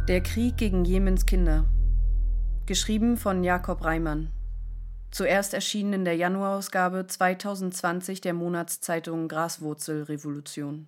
Der Krieg gegen Jemens Kinder. Geschrieben von Jakob Reimann. Zuerst erschienen in der Januarausgabe 2020 der Monatszeitung Graswurzelrevolution.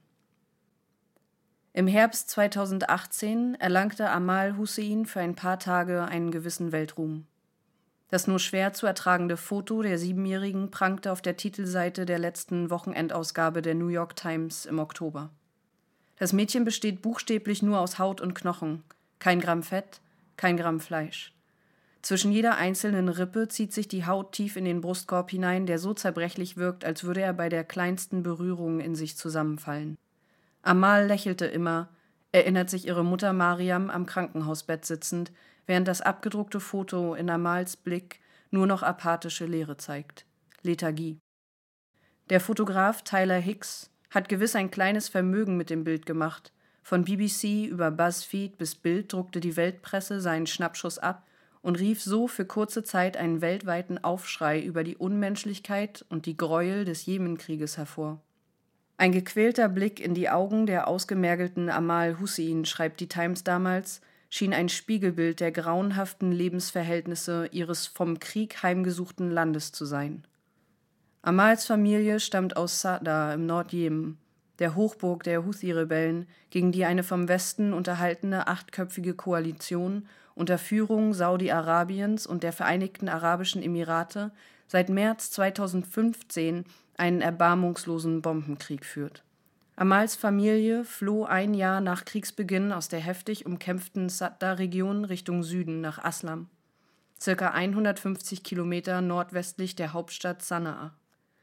Im Herbst 2018 erlangte Amal Hussein für ein paar Tage einen gewissen Weltruhm. Das nur schwer zu ertragende Foto der 7-Jährigen prangte auf der Titelseite der letzten Wochenendausgabe der New York Times im Oktober. Das Mädchen besteht buchstäblich nur aus Haut und Knochen, kein Gramm Fett, kein Gramm Fleisch. Zwischen jeder einzelnen Rippe zieht sich die Haut tief in den Brustkorb hinein, der so zerbrechlich wirkt, als würde er bei der kleinsten Berührung in sich zusammenfallen. Amal lächelte immer, erinnert sich ihre Mutter Mariam am Krankenhausbett sitzend, während das abgedruckte Foto in Amals Blick nur noch apathische Leere zeigt. Lethargie. Der Fotograf Tyler Hicks hat gewiss ein kleines Vermögen mit dem Bild gemacht. Von BBC über BuzzFeed bis Bild druckte die Weltpresse seinen Schnappschuss ab und rief so für kurze Zeit einen weltweiten Aufschrei über die Unmenschlichkeit und die Gräuel des Jemenkrieges hervor. Ein gequälter Blick in die Augen der ausgemergelten Amal Hussein, schreibt die Times damals, schien ein Spiegelbild der grauenhaften Lebensverhältnisse ihres vom Krieg heimgesuchten Landes zu sein. Amals Familie stammt aus Sa'da im Nordjemen, der Hochburg der Houthi-Rebellen, gegen die eine vom Westen unterhaltene 8-köpfige Koalition unter Führung Saudi-Arabiens und der Vereinigten Arabischen Emirate seit März 2015 einen erbarmungslosen Bombenkrieg führt. Amals Familie floh ein Jahr nach Kriegsbeginn aus der heftig umkämpften Sa'da-Region Richtung Süden nach Aslam, ca. 150 Kilometer nordwestlich der Hauptstadt Sanaa.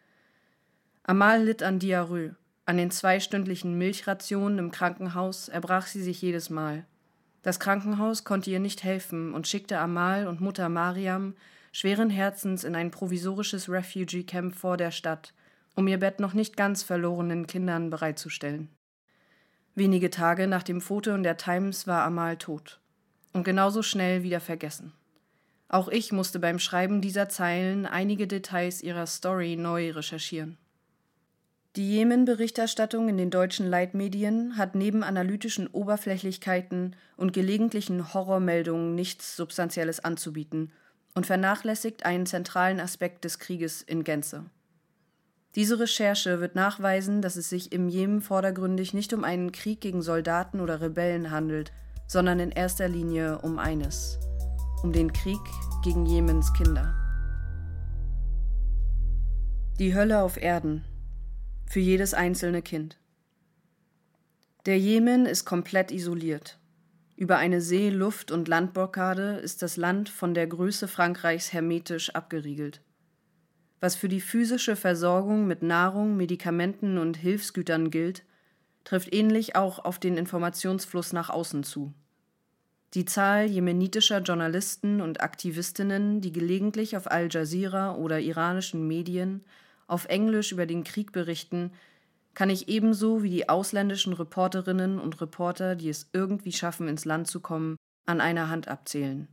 Amal litt an Diarrhoe. An den 2-stündlichen Milchrationen im Krankenhaus erbrach sie sich jedes Mal. Das Krankenhaus konnte ihr nicht helfen und schickte Amal und Mutter Mariam schweren Herzens in ein provisorisches Refugee-Camp vor der Stadt, um ihr Bett noch nicht ganz verlorenen Kindern bereitzustellen. Wenige Tage nach dem Foto in der Times war Amal tot. Und genauso schnell wieder vergessen. Auch ich musste beim Schreiben dieser Zeilen einige Details ihrer Story neu recherchieren. Die Jemen-Berichterstattung in den deutschen Leitmedien hat neben analytischen Oberflächlichkeiten und gelegentlichen Horrormeldungen nichts Substanzielles anzubieten und vernachlässigt einen zentralen Aspekt des Krieges in Gänze. Diese Recherche wird nachweisen, dass es sich im Jemen vordergründig nicht um einen Krieg gegen Soldaten oder Rebellen handelt, sondern in erster Linie um eines: um den Krieg gegen Jemens Kinder. Die Hölle auf Erden. Für jedes einzelne Kind. Der Jemen ist komplett isoliert. Über eine See-, Luft- und Landblockade ist das Land von der Größe Frankreichs hermetisch abgeriegelt. Was für die physische Versorgung mit Nahrung, Medikamenten und Hilfsgütern gilt, trifft ähnlich auch auf den Informationsfluss nach außen zu. Die Zahl jemenitischer Journalisten und Aktivistinnen, die gelegentlich auf Al Jazeera oder iranischen Medien auf Englisch über den Krieg berichten, kann ich ebenso wie die ausländischen Reporterinnen und Reporter, die es irgendwie schaffen, ins Land zu kommen, an einer Hand abzählen.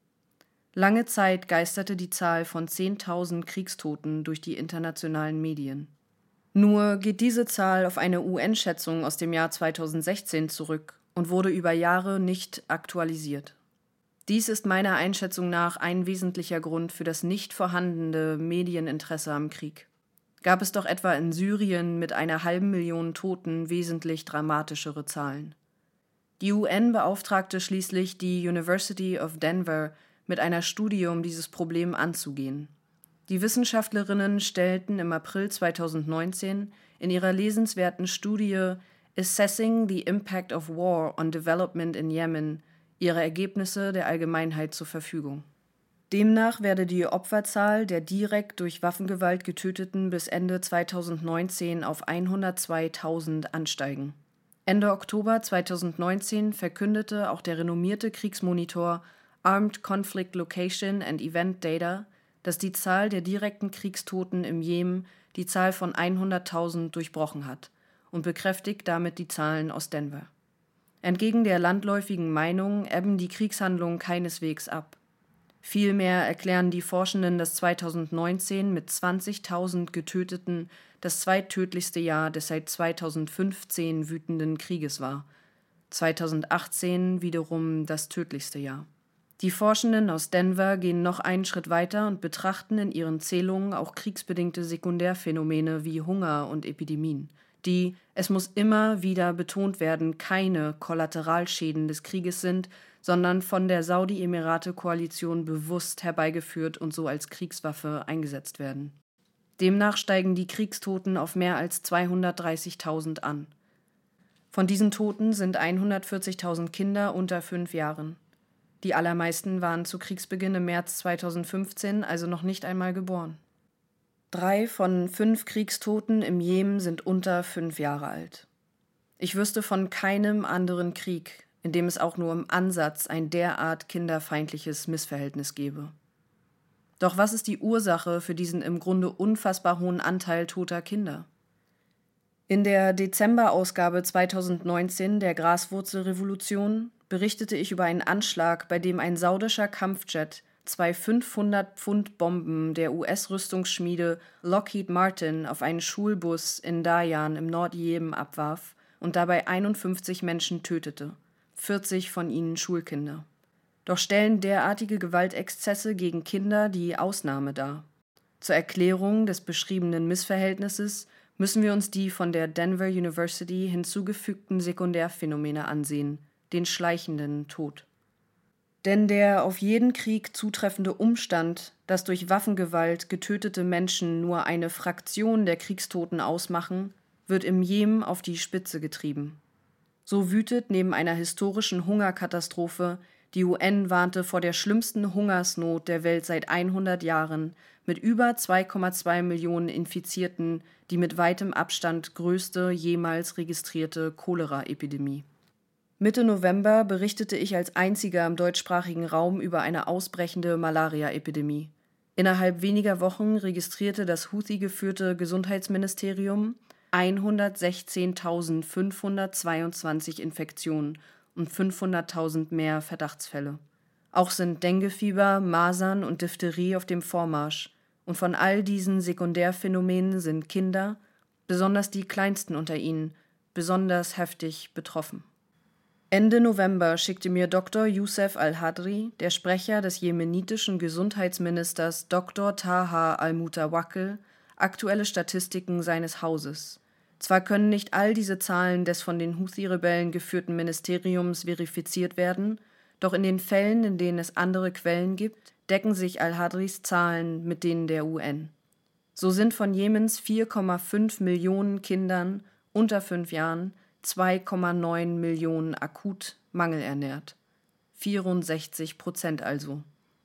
Lange Zeit geisterte die Zahl von 10.000 Kriegstoten durch die internationalen Medien. Nur geht diese Zahl auf eine UN-Schätzung aus dem Jahr 2016 zurück und wurde über Jahre nicht aktualisiert. Dies ist meiner Einschätzung nach ein wesentlicher Grund für das nicht vorhandene Medieninteresse am Krieg. Gab es doch etwa in Syrien mit 500.000 Toten wesentlich dramatischere Zahlen. Die UN beauftragte schließlich die University of Denver mit einer Studie, um dieses Problem anzugehen. Die Wissenschaftlerinnen stellten im April 2019 in ihrer lesenswerten Studie Assessing the Impact of War on Development in Yemen ihre Ergebnisse der Allgemeinheit zur Verfügung. Demnach werde die Opferzahl der direkt durch Waffengewalt Getöteten bis Ende 2019 auf 102.000 ansteigen. Ende Oktober 2019 verkündete auch der renommierte Kriegsmonitor Armed Conflict Location and Event Data, dass die Zahl der direkten Kriegstoten im Jemen die Zahl von 100.000 durchbrochen hat und bekräftigt damit die Zahlen aus Denver. Entgegen der landläufigen Meinung ebben die Kriegshandlungen keineswegs ab. Vielmehr erklären die Forschenden, dass 2019 mit 20.000 Getöteten das zweittödlichste Jahr des seit 2015 wütenden Krieges war. 2018 wiederum das tödlichste Jahr. Die Forschenden aus Denver gehen noch einen Schritt weiter und betrachten in ihren Zählungen auch kriegsbedingte Sekundärphänomene wie Hunger und Epidemien, die, es muss immer wieder betont werden, keine Kollateralschäden des Krieges sind, sondern von der Saudi-Emirate-Koalition bewusst herbeigeführt und so als Kriegswaffe eingesetzt werden. Demnach steigen die Kriegstoten auf mehr als 230.000 an. Von diesen Toten sind 140.000 Kinder unter 5 Jahren. Die allermeisten waren zu Kriegsbeginn im März 2015 also noch nicht einmal geboren. 3 von 5 Kriegstoten im Jemen sind unter 5 Jahre alt. Ich wüsste von keinem anderen Krieg, in dem es auch nur im Ansatz ein derart kinderfeindliches Missverhältnis gäbe. Doch was ist die Ursache für diesen im Grunde unfassbar hohen Anteil toter Kinder? In der Dezemberausgabe 2019 der Graswurzelrevolution berichtete ich über einen Anschlag, bei dem ein saudischer Kampfjet 2 500-Pfund-Bomben der US-Rüstungsschmiede Lockheed Martin auf einen Schulbus in Dayan im Nordjemen abwarf und dabei 51 Menschen tötete, 40 von ihnen Schulkinder. Doch stellen derartige Gewaltexzesse gegen Kinder die Ausnahme dar. Zur Erklärung des beschriebenen Missverhältnisses müssen wir uns die von der Denver University hinzugefügten Sekundärphänomene ansehen, den schleichenden Tod. Denn der auf jeden Krieg zutreffende Umstand, dass durch Waffengewalt getötete Menschen nur eine Fraktion der Kriegstoten ausmachen, wird im Jemen auf die Spitze getrieben. So wütet neben einer historischen Hungerkatastrophe, die UN warnte vor der schlimmsten Hungersnot der Welt seit 100 Jahren, mit über 2,2 Millionen Infizierten, die mit weitem Abstand größte jemals registrierte Cholera-Epidemie. Mitte November berichtete ich als einziger im deutschsprachigen Raum über eine ausbrechende Malaria-Epidemie. Innerhalb weniger Wochen registrierte das Houthi-geführte Gesundheitsministerium 116.522 Infektionen und 500.000 mehr Verdachtsfälle. Auch sind Denguefieber, Masern und Diphtherie auf dem Vormarsch. Und von all diesen Sekundärphänomenen sind Kinder, besonders die Kleinsten unter ihnen, besonders heftig betroffen. Ende November schickte mir Dr. Youssef al-Hadri, der Sprecher des jemenitischen Gesundheitsministers Dr. Taha al-Mutawakkil, aktuelle Statistiken seines Hauses. Zwar können nicht all diese Zahlen des von den Houthi-Rebellen geführten Ministeriums verifiziert werden, doch in den Fällen, in denen es andere Quellen gibt, decken sich al-Hadris Zahlen mit denen der UN. So sind von Jemens 4,5 Millionen Kindern unter 5 Jahren 2,9 Millionen akut mangelernährt. 64% also.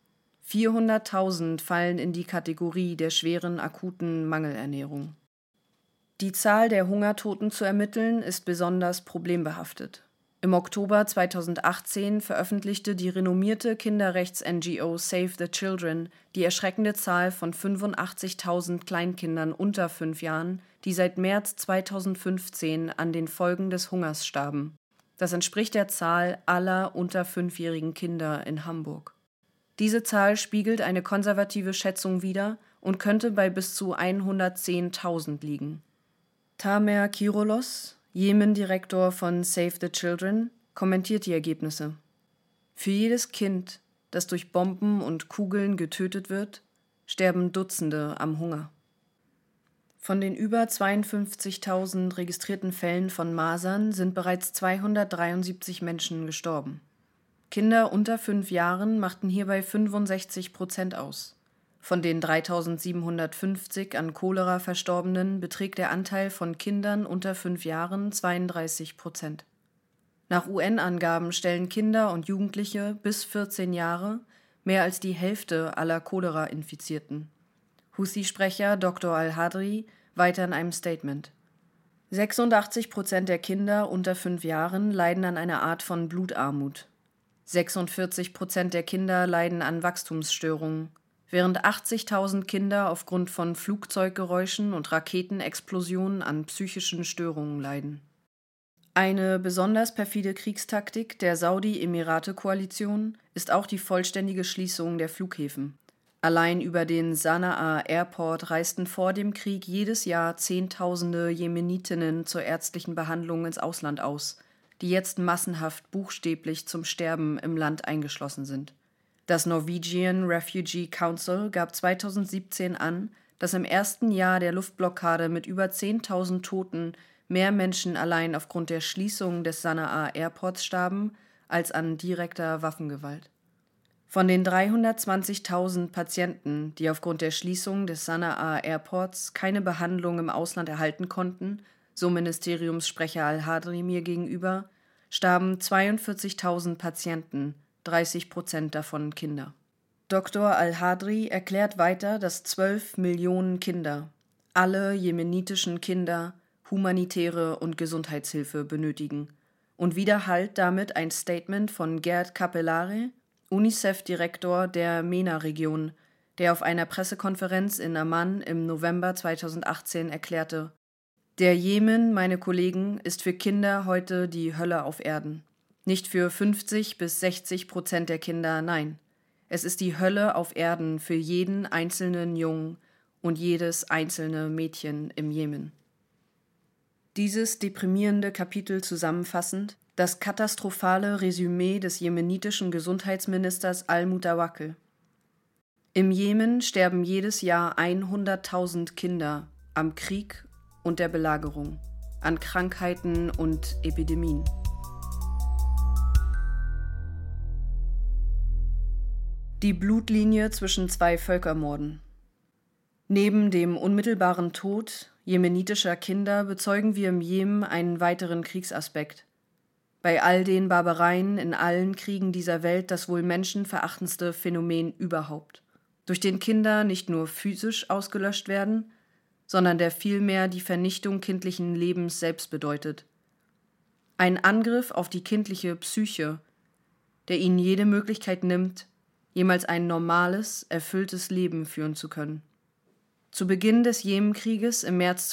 400.000 fallen in die Kategorie der schweren akuten Mangelernährung. Die Zahl der Hungertoten zu ermitteln, ist besonders problembehaftet. Im Oktober 2018 veröffentlichte die renommierte Kinderrechts-NGO Save the Children die erschreckende Zahl von 85.000 Kleinkindern unter 5 Jahren, die seit März 2015 an den Folgen des Hungers starben. Das entspricht der Zahl aller unter 5-jährigen Kinder in Hamburg. Diese Zahl spiegelt eine konservative Schätzung wider und könnte bei bis zu 110.000 liegen. Tamer Kirolos, Jemen-Direktor von Save the Children, kommentiert die Ergebnisse. Für jedes Kind, das durch Bomben und Kugeln getötet wird, sterben Dutzende am Hunger. Von den über 52.000 registrierten Fällen von Masern sind bereits 273 Menschen gestorben. Kinder unter 5 Jahren machten hierbei 65% aus. Von den 3.750 an Cholera Verstorbenen beträgt der Anteil von Kindern unter 5 Jahren 32%. Nach UN-Angaben stellen Kinder und Jugendliche bis 14 Jahre mehr als die Hälfte aller Cholera-Infizierten. Houthi-Sprecher Dr. al-Hadri weiter in einem Statement. 86% der Kinder unter 5 Jahren leiden an einer Art von Blutarmut. 46% der Kinder leiden an Wachstumsstörungen, während 80.000 Kinder aufgrund von Flugzeuggeräuschen und Raketenexplosionen an psychischen Störungen leiden. Eine besonders perfide Kriegstaktik der Saudi-Emirate-Koalition ist auch die vollständige Schließung der Flughäfen. Allein über den Sanaa Airport reisten vor dem Krieg jedes Jahr Zehntausende Jemenitinnen zur ärztlichen Behandlung ins Ausland aus, die jetzt massenhaft buchstäblich zum Sterben im Land eingeschlossen sind. Das Norwegian Refugee Council gab 2017 an, dass im ersten Jahr der Luftblockade mit über 10.000 Toten mehr Menschen allein aufgrund der Schließung des Sanaa Airports starben, als an direkter Waffengewalt. Von den 320.000 Patienten, die aufgrund der Schließung des Sanaa Airports keine Behandlung im Ausland erhalten konnten, so Ministeriumssprecher Al-Hadri mir gegenüber, starben 42.000 Patienten, 30% davon Kinder. Dr. Al-Hadri erklärt weiter, dass 12 Millionen Kinder, alle jemenitischen Kinder, humanitäre und Gesundheitshilfe benötigen und widerhallt damit ein Statement von Gerd Capellare, UNICEF-Direktor der MENA-Region, der auf einer Pressekonferenz in Amman im November 2018 erklärte: Der Jemen, meine Kollegen, ist für Kinder heute die Hölle auf Erden. Nicht für 50-60% der Kinder, nein. Es ist die Hölle auf Erden für jeden einzelnen Jungen und jedes einzelne Mädchen im Jemen. Dieses deprimierende Kapitel zusammenfassend: Das katastrophale Resümee des jemenitischen Gesundheitsministers Al-Mutawakkil. Im Jemen sterben jedes Jahr 100.000 Kinder am Krieg und der Belagerung, an Krankheiten und Epidemien. Die Blutlinie zwischen zwei Völkermorden. Neben dem unmittelbaren Tod jemenitischer Kinder bezeugen wir im Jemen einen weiteren Kriegsaspekt. Bei all den Barbareien in allen Kriegen dieser Welt das wohl menschenverachtendste Phänomen überhaupt, durch den Kinder nicht nur physisch ausgelöscht werden, sondern der vielmehr die Vernichtung kindlichen Lebens selbst bedeutet. Ein Angriff auf die kindliche Psyche, der ihnen jede Möglichkeit nimmt, jemals ein normales, erfülltes Leben führen zu können. Zu Beginn des Jemenkrieges im März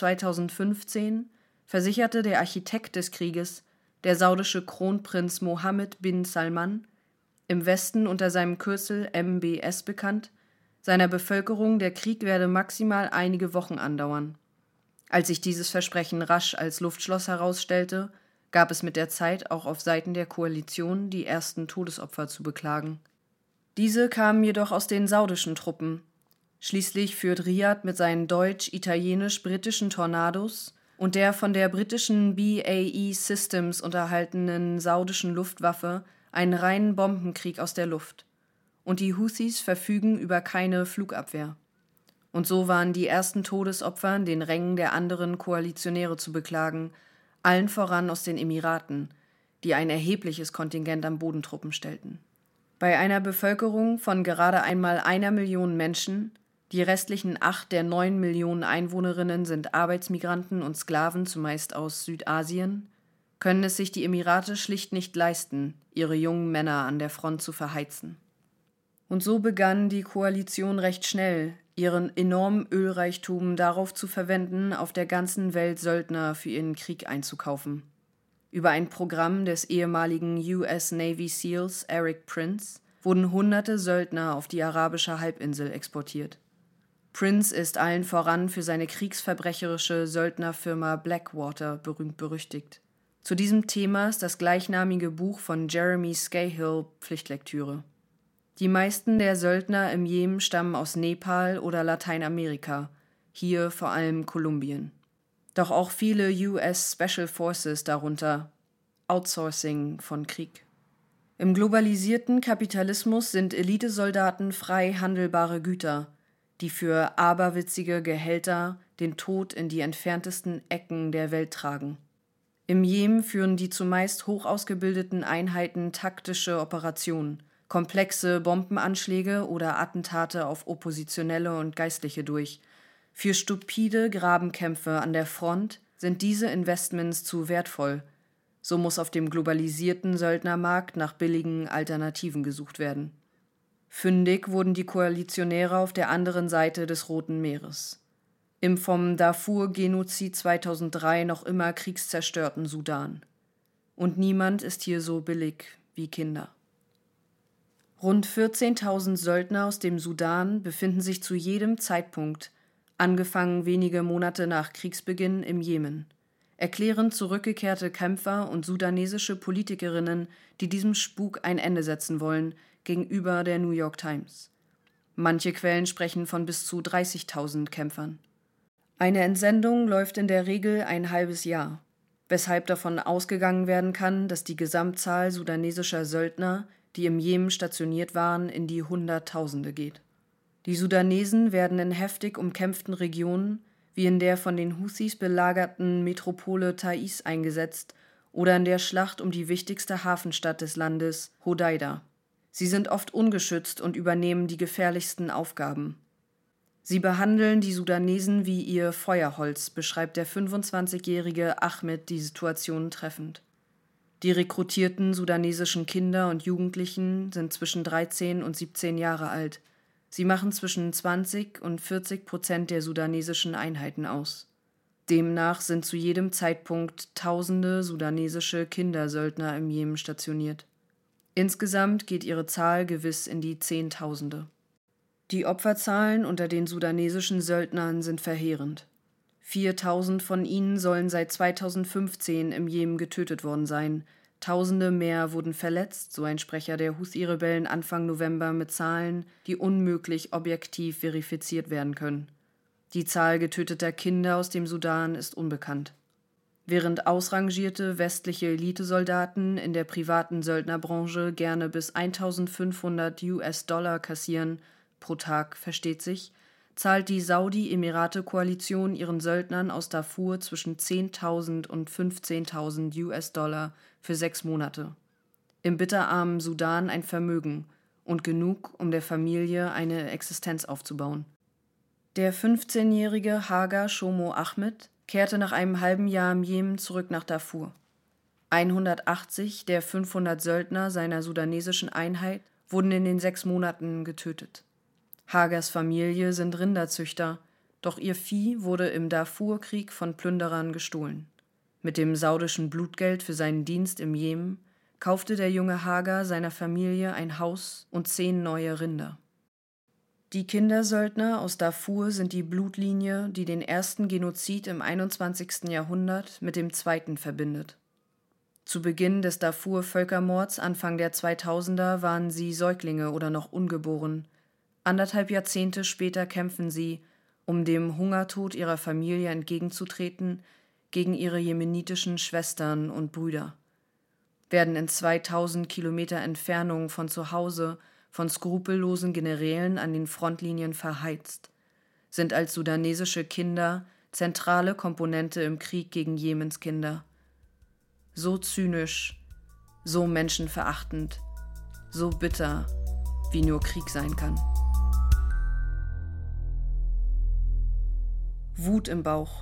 2015 versicherte der Architekt des Krieges, der saudische Kronprinz Mohammed bin Salman, im Westen unter seinem Kürzel MBS bekannt, seiner Bevölkerung, der Krieg werde maximal einige Wochen andauern. Als sich dieses Versprechen rasch als Luftschloss herausstellte, gab es mit der Zeit auch auf Seiten der Koalition die ersten Todesopfer zu beklagen. Diese kamen jedoch aus den saudischen Truppen. Schließlich führt Riyadh mit seinen deutsch-italienisch-britischen Tornados und der von der britischen BAE Systems unterhaltenen saudischen Luftwaffe einen reinen Bombenkrieg aus der Luft. Und die Houthis verfügen über keine Flugabwehr. Und so waren die ersten Todesopfer in den Rängen der anderen Koalitionäre zu beklagen, allen voran aus den Emiraten, die ein erhebliches Kontingent an Bodentruppen stellten. Bei einer Bevölkerung von gerade einmal 1 Million Menschen, die restlichen 8 der 9 Millionen Einwohnerinnen sind Arbeitsmigranten und Sklaven, zumeist aus Südasien, können es sich die Emirate schlicht nicht leisten, ihre jungen Männer an der Front zu verheizen. Und so begann die Koalition recht schnell, ihren enormen Ölreichtum darauf zu verwenden, auf der ganzen Welt Söldner für ihren Krieg einzukaufen. Über ein Programm des ehemaligen US Navy SEALs Eric Prince wurden hunderte Söldner auf die arabische Halbinsel exportiert. Prince ist allen voran für seine kriegsverbrecherische Söldnerfirma Blackwater berühmt-berüchtigt. Zu diesem Thema ist das gleichnamige Buch von Jeremy Scahill Pflichtlektüre. Die meisten der Söldner im Jemen stammen aus Nepal oder Lateinamerika, hier vor allem Kolumbien. Doch auch viele US Special Forces darunter. Outsourcing von Krieg. Im globalisierten Kapitalismus sind Elitesoldaten frei handelbare Güter, die für aberwitzige Gehälter den Tod in die entferntesten Ecken der Welt tragen. Im Jemen führen die zumeist hoch ausgebildeten Einheiten taktische Operationen, komplexe Bombenanschläge oder Attentate auf Oppositionelle und Geistliche durch. Für stupide Grabenkämpfe an der Front sind diese Investments zu wertvoll. So muss auf dem globalisierten Söldnermarkt nach billigen Alternativen gesucht werden. Fündig wurden die Koalitionäre auf der anderen Seite des Roten Meeres. Im vom Darfur-Genozid 2003 noch immer kriegszerstörten Sudan. Und niemand ist hier so billig wie Kinder. Rund 14.000 Söldner aus dem Sudan befinden sich zu jedem Zeitpunkt, angefangen wenige Monate nach Kriegsbeginn, im Jemen. erklären zurückgekehrte Kämpfer und sudanesische Politikerinnen, die diesem Spuk ein Ende setzen wollen, gegenüber der New York Times. Manche Quellen sprechen von bis zu 30.000 Kämpfern. Eine Entsendung läuft in der Regel ein halbes Jahr, weshalb davon ausgegangen werden kann, dass die Gesamtzahl sudanesischer Söldner, die im Jemen stationiert waren, in die Hunderttausende geht. Die Sudanesen werden in heftig umkämpften Regionen, wie in der von den Houthis belagerten Metropole Taiz eingesetzt oder in der Schlacht um die wichtigste Hafenstadt des Landes, Hodeida. Sie sind oft ungeschützt und übernehmen die gefährlichsten Aufgaben. Sie behandeln die Sudanesen wie ihr Feuerholz, beschreibt der 25-jährige Ahmed die Situation treffend. Die rekrutierten sudanesischen Kinder und Jugendlichen sind zwischen 13 und 17 Jahre alt. Sie machen zwischen 20 und 40% der sudanesischen Einheiten aus. Demnach sind zu jedem Zeitpunkt tausende sudanesische Kindersöldner im Jemen stationiert. Insgesamt geht ihre Zahl gewiss in die Zehntausende. Die Opferzahlen unter den sudanesischen Söldnern sind verheerend. 4.000 von ihnen sollen seit 2015 im Jemen getötet worden sein. Tausende mehr wurden verletzt, so ein Sprecher der Houthi-Rebellen Anfang November mit Zahlen, die unmöglich objektiv verifiziert werden können. Die Zahl getöteter Kinder aus dem Sudan ist unbekannt. Während ausrangierte westliche Elitesoldaten in der privaten Söldnerbranche gerne bis 1.500 US-Dollar kassieren, pro Tag, versteht sich, zahlt die Saudi-Emirate-Koalition ihren Söldnern aus Darfur zwischen 10.000 und 15.000 US-Dollar für 6 Monate. Im bitterarmen Sudan ein Vermögen und genug, um der Familie eine Existenz aufzubauen. Der 15-jährige Hagar Shomo Ahmed kehrte nach einem halben Jahr im Jemen zurück nach Darfur. 180 der 500 Söldner seiner sudanesischen Einheit wurden in den 6 Monaten getötet. Hagars Familie sind Rinderzüchter, doch ihr Vieh wurde im Darfur-Krieg von Plünderern gestohlen. Mit dem saudischen Blutgeld für seinen Dienst im Jemen kaufte der junge Hagar seiner Familie ein Haus und 10 neue Rinder. Die Kindersöldner aus Darfur sind die Blutlinie, die den ersten Genozid im 21. Jahrhundert mit dem zweiten verbindet. Zu Beginn des Darfur-Völkermords Anfang der 2000er waren sie Säuglinge oder noch ungeboren. 1,5 Jahrzehnte später kämpfen sie, um dem Hungertod ihrer Familie entgegenzutreten, gegen ihre jemenitischen Schwestern und Brüder, werden in 2000 Kilometer Entfernung von zu Hause von skrupellosen Generälen an den Frontlinien verheizt, sind als sudanesische Kinder zentrale Komponente im Krieg gegen Jemens Kinder. So zynisch, so menschenverachtend, so bitter, wie nur Krieg sein kann. Wut im Bauch.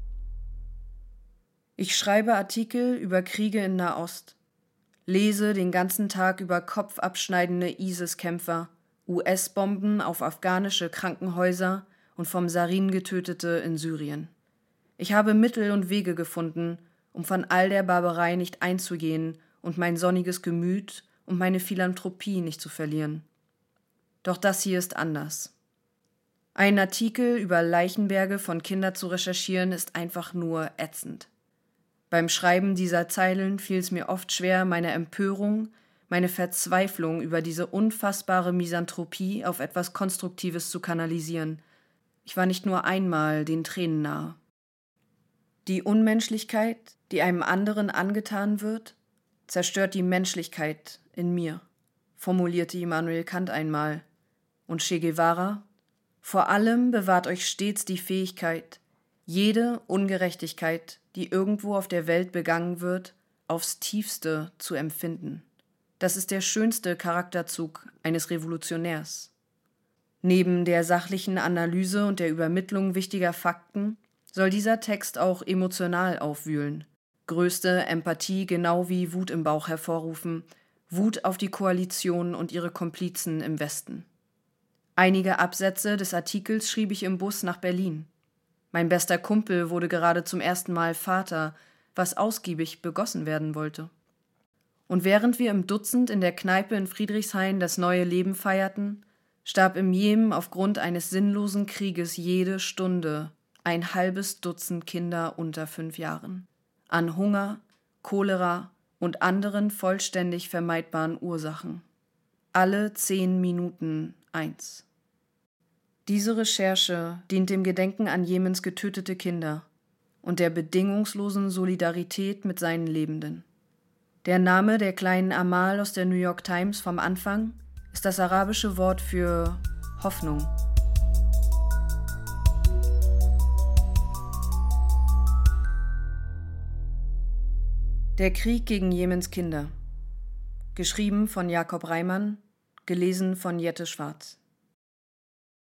Ich schreibe Artikel über Kriege in Nahost, lese den ganzen Tag über kopfabschneidende ISIS-Kämpfer, US-Bomben auf afghanische Krankenhäuser und vom Sarin Getötete in Syrien. Ich habe Mittel und Wege gefunden, um von all der Barbarei nicht einzugehen und mein sonniges Gemüt und meine Philanthropie nicht zu verlieren. Doch das hier ist anders. Einen Artikel über Leichenberge von Kindern zu recherchieren, ist einfach nur ätzend. Beim Schreiben dieser Zeilen fiel es mir oft schwer, meine Empörung, meine Verzweiflung über diese unfassbare Misanthropie auf etwas Konstruktives zu kanalisieren. Ich war nicht nur einmal den Tränen nahe. Die Unmenschlichkeit, die einem anderen angetan wird, zerstört die Menschlichkeit in mir, formulierte Immanuel Kant einmal. Und Che Guevara: Vor allem bewahrt euch stets die Fähigkeit, jede Ungerechtigkeit, die irgendwo auf der Welt begangen wird, aufs Tiefste zu empfinden. Das ist der schönste Charakterzug eines Revolutionärs. Neben der sachlichen Analyse und der Übermittlung wichtiger Fakten soll dieser Text auch emotional aufwühlen, größte Empathie genau wie Wut im Bauch hervorrufen, Wut auf die Koalition und ihre Komplizen im Westen. Einige Absätze des Artikels schrieb ich im Bus nach Berlin. Mein bester Kumpel wurde gerade zum ersten Mal Vater, was ausgiebig begossen werden wollte. Und während wir im Dutzend in der Kneipe in Friedrichshain das neue Leben feierten, starb im Jemen aufgrund eines sinnlosen Krieges jede Stunde ein halbes Dutzend Kinder unter 5 Jahren. an Hunger, Cholera und anderen vollständig vermeidbaren Ursachen. Alle 10 Minuten 1. Diese Recherche dient dem Gedenken an Jemens getötete Kinder und der bedingungslosen Solidarität mit seinen Lebenden. Der Name der kleinen Amal aus der New York Times vom Anfang ist das arabische Wort für Hoffnung. Der Krieg gegen Jemens Kinder. Geschrieben von Jakob Reimann, gelesen von Jette Schwarz.